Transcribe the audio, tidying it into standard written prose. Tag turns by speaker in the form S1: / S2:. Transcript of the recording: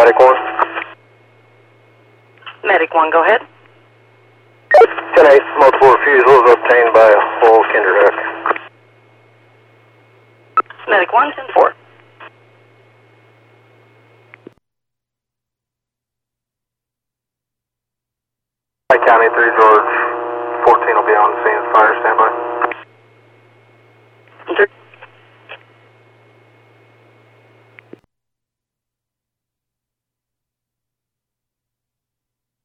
S1: Medic 1.
S2: Medic 1, go ahead.
S1: 10-8, multiple refusals obtained by Hull Kinderhook.
S2: Medic 1, 10-4.
S1: County 3 George 14 will be on scene. Fire standby.